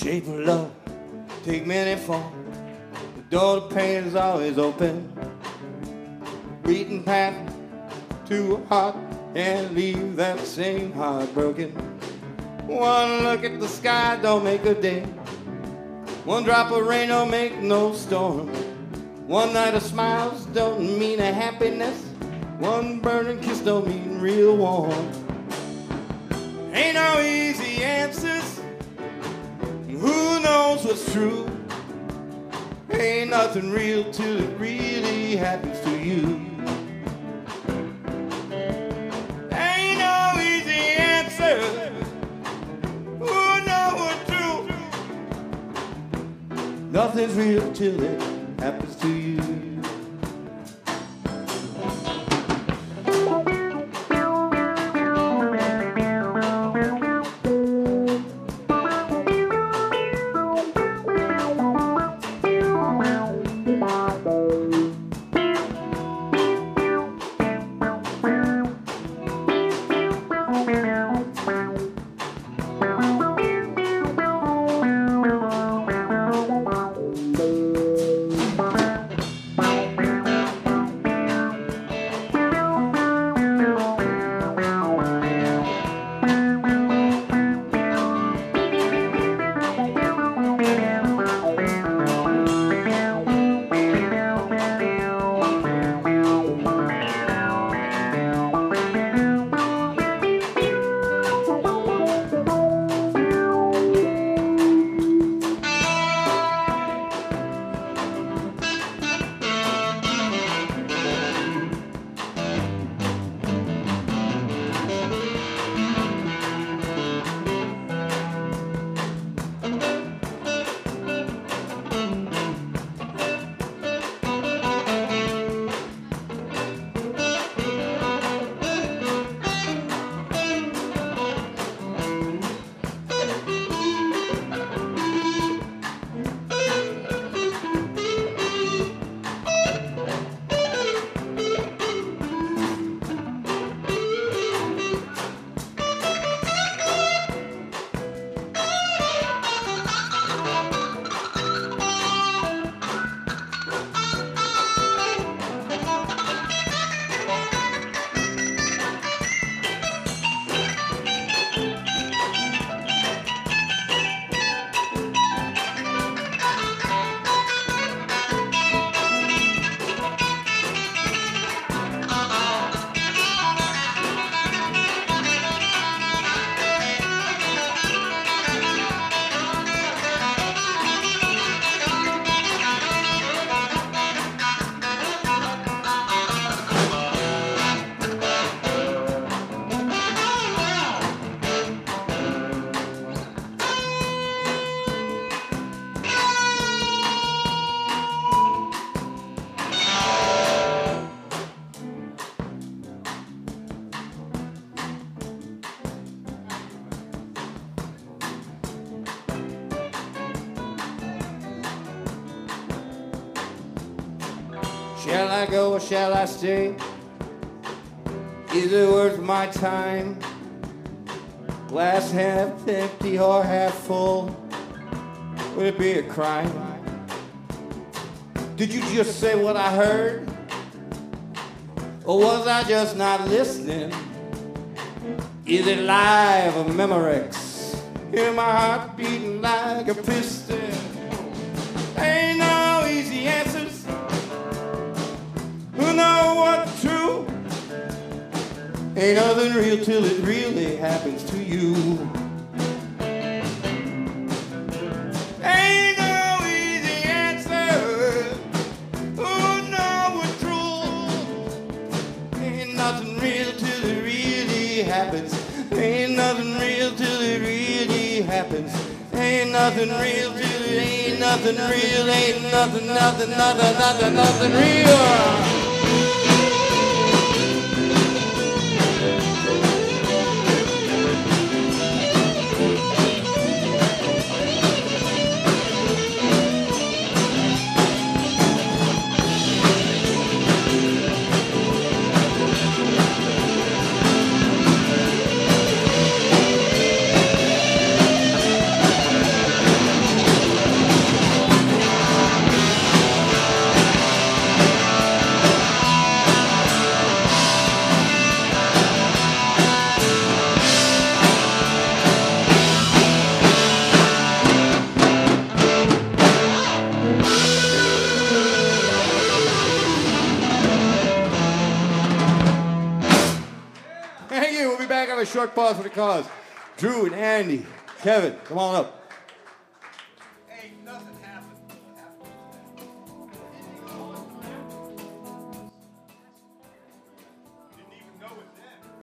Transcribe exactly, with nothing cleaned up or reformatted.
shape of love take many forms. The door to pain is always open. Beating path to a heart and leave that same heart broken. One look at the sky don't make a day. One drop of rain don't make no storm. One night of smiles don't mean a happiness. One burning kiss don't mean real warm. Ain't no easy answers. Who knows what's true? Ain't nothing real till it really happens to you. Ain't no easy answer. Who knows what's true? Nothing's real till it happens to you. Shall I go or shall I stay? Is it worth my time? Glass half empty or half full? Would it be a crime? Did you just say what I heard? Or was I just not listening? Is it live or Memorex? Hear my heart beating like a piston. Ain't no easy answers. Who know what's true? Ain't nothing real till it really happens to you. Ain't no easy answer. Who know what's true? Ain't nothing real till it really happens. Ain't nothing real till it really happens. Ain't nothing real till it ain't nothing real. Ain't nothing, nothing, nothing, nothing, nothing real. Dark Pause for the Cause. Drew and Andy, Kevin, come on up.